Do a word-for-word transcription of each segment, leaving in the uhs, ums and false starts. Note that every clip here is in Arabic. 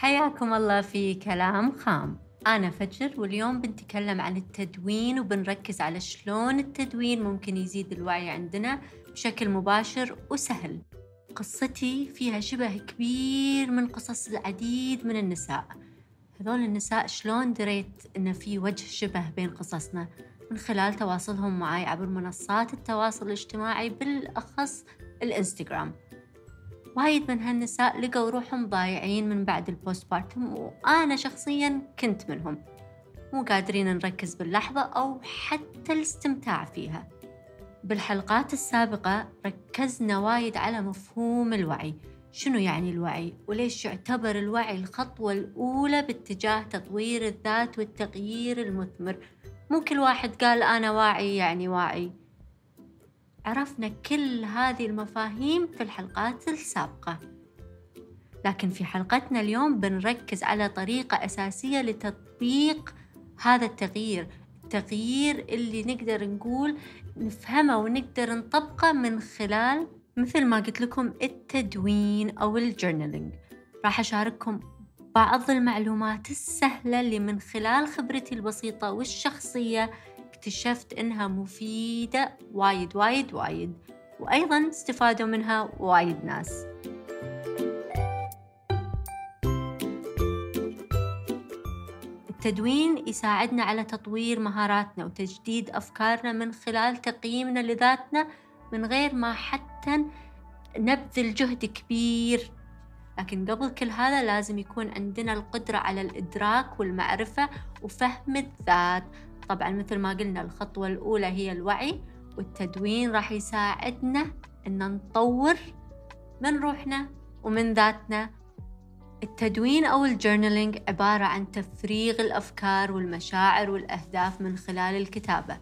حياكم الله في كلام خام. أنا فجر، واليوم بنتكلم عن التدوين وبنركز على شلون التدوين ممكن يزيد الوعي عندنا بشكل مباشر وسهل. قصتي فيها شبه كبير من قصص العديد من النساء. هذول النساء شلون دريت إن في وجه شبه بين قصصنا؟ من خلال تواصلهم معي عبر منصات التواصل الاجتماعي، بالأخص الإنستغرام. وايد من هالنساء لقوا روحهم ضايعين من بعد البوست بارتم، وأنا شخصياً كنت منهم، مو قادرين نركز باللحظة أو حتى الاستمتاع فيها. بالحلقات السابقة ركزنا وايد على مفهوم الوعي. شنو يعني الوعي؟ وليش يعتبر الوعي الخطوة الأولى باتجاه تطوير الذات والتغيير المثمر؟ مو كل واحد قال أنا واعي يعني واعي. عرفنا كل هذه المفاهيم في الحلقات السابقة، لكن في حلقتنا اليوم بنركز على طريقة أساسية لتطبيق هذا التغيير التغيير اللي نقدر نقول نفهمه ونقدر نطبقه من خلال، مثل ما قلت لكم، التدوين أو الجورنالينج. راح أشارككم بعض المعلومات السهلة اللي من خلال خبرتي البسيطة والشخصية اكتشفت إنها مفيدة وايد وايد وايد، وأيضاً استفادوا منها وايد ناس. التدوين يساعدنا على تطوير مهاراتنا وتجديد أفكارنا من خلال تقييمنا لذاتنا من غير ما حتى نبذل جهد كبير. لكن قبل كل هذا لازم يكون عندنا القدرة على الإدراك والمعرفة وفهم الذات. طبعا مثل ما قلنا الخطوة الأولى هي الوعي، والتدوين راح يساعدنا أن نطور من روحنا ومن ذاتنا. التدوين أو الجورنالينج عبارة عن تفريغ الأفكار والمشاعر والأهداف من خلال الكتابة.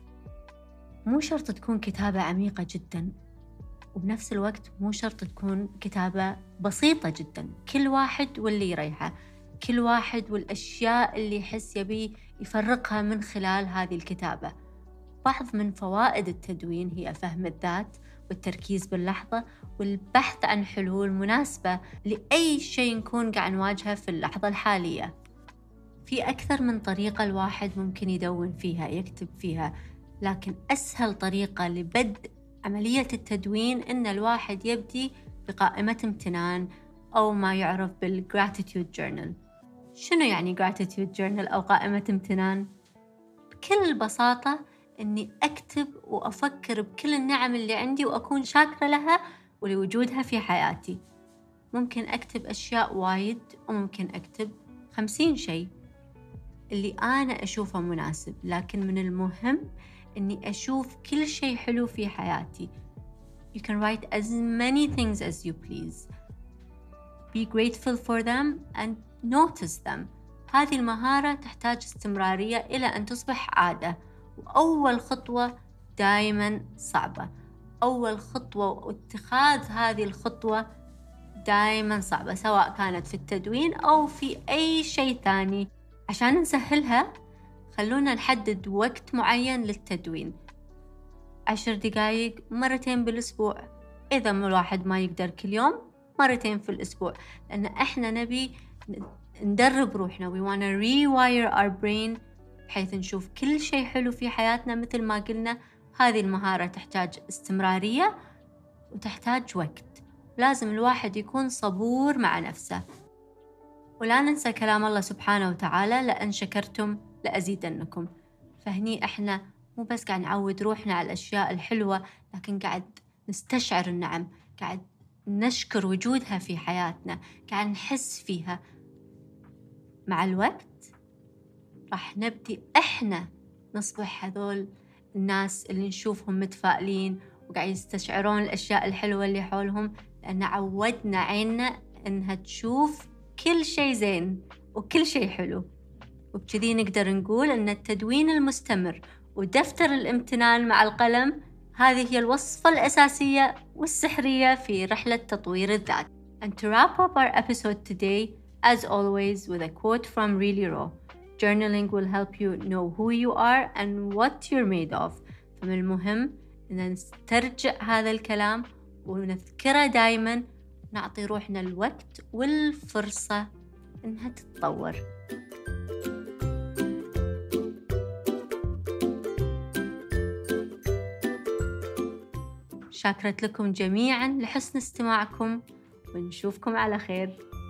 مو شرط تكون كتابة عميقة جدا، وبنفس الوقت مو شرط تكون كتابة بسيطة جدا. كل واحد واللي يريحه، كل واحد والأشياء اللي يحس يبي يفرقها من خلال هذه الكتابة. بعض من فوائد التدوين هي فهم الذات والتركيز باللحظة والبحث عن حلول مناسبة لأي شيء نكون قاعد نواجهه في اللحظة الحالية. في أكثر من طريقة الواحد ممكن يدون فيها، يكتب فيها، لكن أسهل طريقة لبدء عملية التدوين إن الواحد يبدي بقائمة امتنان أو ما يعرف بالgratitude journal. شنو يعني gratitude journal أو قائمة امتنان؟ بكل بساطة إني أكتب وأفكر بكل النعم اللي عندي وأكون شاكرة لها ولوجودها في حياتي. ممكن أكتب أشياء وايد، وممكن أكتب خمسين شيء اللي أنا أشوفه مناسب، لكن من المهم إني أشوف كل شيء حلو في حياتي. You can write as many things as you please. Be grateful for them and notice them. هذه المهارة تحتاج استمرارية إلى أن تصبح عادة، وأول خطوة دائما صعبة. أول خطوة واتخاذ هذه الخطوة دائما صعبة، سواء كانت في التدوين أو في أي شيء ثاني. عشان نسهلها خلونا نحدد وقت معين للتدوين، عشر دقايق مرتين بالأسبوع. إذا الواحد ما يقدر كل يوم، مرتين في الأسبوع، لأن إحنا نبي ندرب روحنا. we wanna rewire our brain بحيث نشوف كل شيء حلو في حياتنا. مثل ما قلنا هذه المهارة تحتاج استمرارية وتحتاج وقت. لازم الواحد يكون صبور مع نفسه. ولا ننسى كلام الله سبحانه وتعالى: لأن شكرتم لأزيدنكم. فهني إحنا مو بس قاعد نعود روحنا على الأشياء الحلوة، لكن قاعد نستشعر النعم، قاعد نشكر وجودها في حياتنا، قاعد نحس فيها. مع الوقت راح نبدي إحنا نصبح هذول الناس اللي نشوفهم متفائلين وقاعد يستشعرون الأشياء الحلوة اللي حولهم، لأن عودنا عيننا إنها تشوف كل شيء زين وكل شيء حلو. وبكذي نقدر نقول أن التدوين المستمر ودفتر الامتنان مع القلم هذه هي الوصفة الأساسية والسحرية في رحلة تطوير الذات. And to wrap up our episode today, as always, with a quote from Really Raw: journaling will help you know who you are and what you're made of. فمن المهم أن نسترجع هذا الكلام ونذكره دايما، نعطي روحنا الوقت والفرصة إنها تتطور. شاكرة لكم جميعا لحسن استماعكم، ونشوفكم على خير.